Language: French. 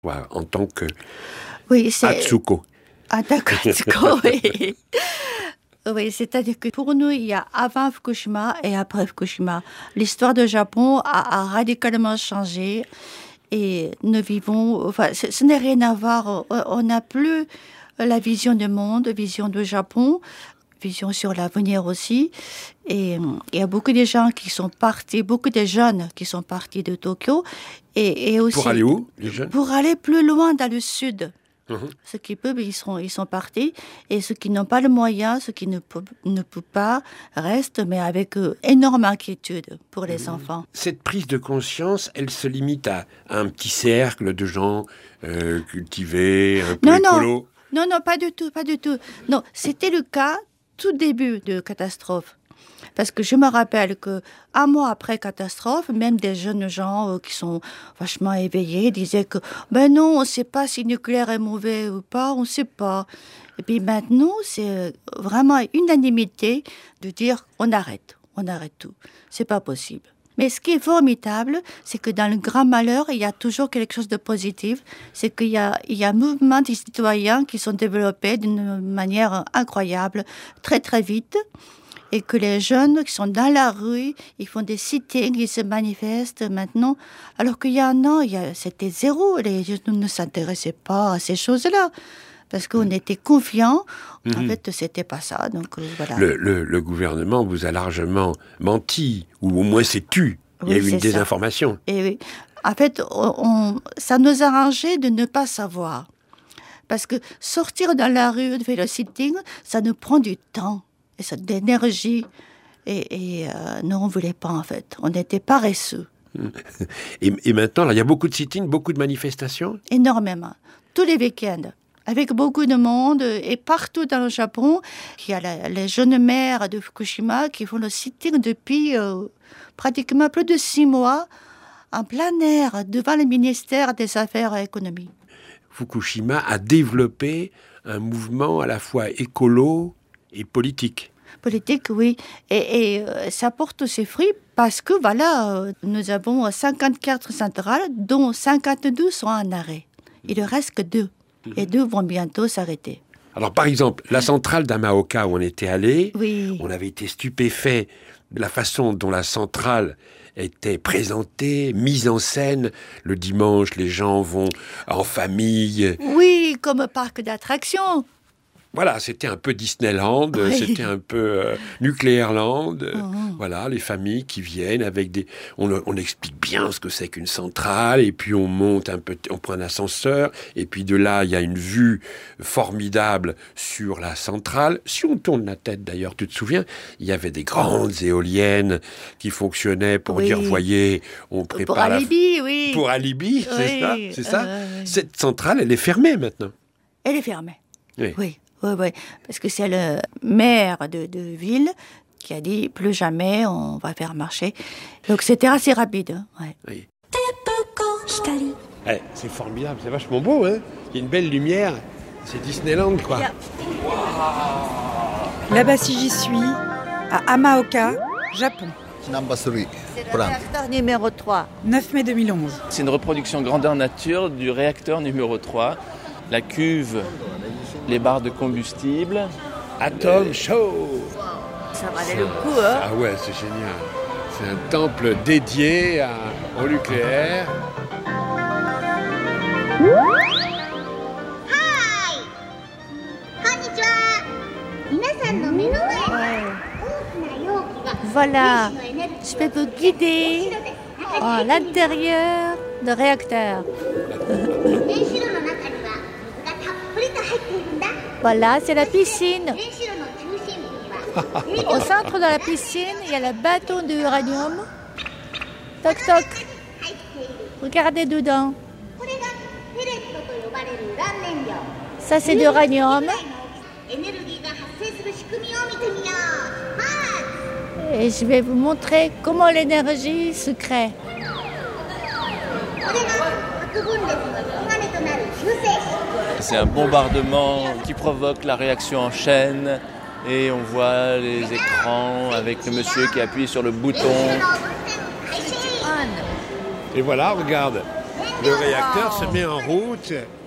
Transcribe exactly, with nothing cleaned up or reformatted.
Ouais, en tant que oui, c'est... Atsuko. Ah d'accord, Atsuko, oui. Oui, c'est-à-dire que pour nous, il y a avant Fukushima et après Fukushima. L'histoire du Japon a, a radicalement changé et nous vivons... Enfin, ce, ce n'est rien à voir. On n'a plus la vision du monde, vision du Japon, vision sur l'avenir aussi. Et il y a beaucoup de gens qui sont partis, beaucoup de jeunes qui sont partis de Tokyo. Et, et aussi, pour aller où, les jeunes? Pour aller plus loin dans le sud. Mmh. Ceux qui peuvent, ils sont, ils sont partis. Et ceux qui n'ont pas le moyen, ceux qui ne peuvent, ne peuvent pas, restent, mais avec euh, énorme inquiétude pour les mmh. enfants. Cette prise de conscience, elle se limite à, à un petit cercle de gens euh, cultivés, un peu non, écolos? Non, non, non, pas du tout, pas du tout. Non, c'était le cas tout début de catastrophe. Parce que je me rappelle que un mois après catastrophe, même des jeunes gens euh, qui sont vachement éveillés disaient que ben non, on ne sait pas si le nucléaire est mauvais ou pas, on ne sait pas. Et puis maintenant, c'est vraiment unanimité de dire on arrête, on arrête tout. C'est pas possible. Mais ce qui est formidable, c'est que dans le grand malheur, il y a toujours quelque chose de positif. C'est qu'il y a, il y a un mouvement des citoyens qui sont développés d'une manière incroyable, très très vite. Et que les jeunes qui sont dans la rue, ils font des sittings, ils se manifestent maintenant. Alors qu'il y a un an, il y a, c'était zéro. Les jeunes ne s'intéressaient pas à ces choses-là. Parce qu'on mmh. était confiants. Mmh. En fait, c'était pas ça. Donc, euh, voilà. Le, le, le gouvernement vous a largement menti, ou au moins s'est tu. Il oui, y a eu une ça. désinformation. Et oui. En fait, on, on, ça nous arrangeait de ne pas savoir. Parce que sortir dans la rue, faire le sitting, ça nous prend du temps. Et ça, d'énergie. Et, et euh, nous, on ne voulait pas, en fait. On était paresseux. Et, et maintenant, là, il y a beaucoup de sit-ins, beaucoup de manifestations? Énormément. Tous les week-ends. Avec beaucoup de monde. Et partout dans le Japon, il y a la, les jeunes mères de Fukushima qui font le sit-in depuis euh, pratiquement plus de six mois, en plein air, devant le ministère des Affaires économiques. Fukushima a développé un mouvement à la fois écolo et politique. Politique, oui. Et, et euh, ça porte ses fruits parce que, voilà, euh, nous avons cinquante-quatre centrales, dont cinquante-deux sont en arrêt. Il ne reste que deux. Mmh. Et deux vont bientôt s'arrêter. Alors, par exemple, la centrale d'Amaoka où on était allé, oui. on avait été stupéfait de la façon dont la centrale était présentée, mise en scène. Le dimanche, les gens vont en famille. Oui, comme parc d'attractions. Voilà, c'était un peu Disneyland, oui. C'était un peu euh, Nuclearland. Euh, oh. Voilà, les familles qui viennent avec des... On, on explique bien ce que c'est qu'une centrale, et puis on monte un peu, on prend un ascenseur, et puis de là, il y a une vue formidable sur la centrale. Si on tourne la tête, d'ailleurs, tu te souviens, il y avait des grandes éoliennes qui fonctionnaient pour oui. dire, voyez, on prépare... Pour alibi, la... oui. Pour alibi, oui. c'est ça, c'est ça. Euh... Cette centrale, elle est fermée maintenant. Elle est fermée, oui. oui. Oui, oui, parce que c'est le maire de, de ville qui a dit plus jamais on va faire marcher. Donc c'était assez rapide. Hein, ouais. Oui. Eh, c'est formidable, c'est vachement beau, hein. Il y a une belle lumière, c'est Disneyland, quoi. Yeah. Wow. Là-bas, si j'y suis, à Amaoka, Japon. C'est le réacteur numéro trois. neuf mai deux mille onze. C'est une reproduction grandeur nature du réacteur numéro trois. La cuve, les barres de combustible. Atom Show. Ça valait le coup, hein. Ah ouais, c'est génial. C'est un temple dédié à, au nucléaire. Hi. Konnichiwa. Voilà, je peux vous guider à l'intérieur du réacteur. Voilà, c'est la piscine. Au centre de la piscine, il y a le bâton d'uranium. Toc toc. Regardez dedans. Ça, c'est d'uranium. Et je vais vous montrer comment l'énergie se crée. C'est un bombardement qui provoque la réaction en chaîne et on voit les écrans avec le monsieur qui appuie sur le bouton. Et voilà, regarde, Le réacteur se met en route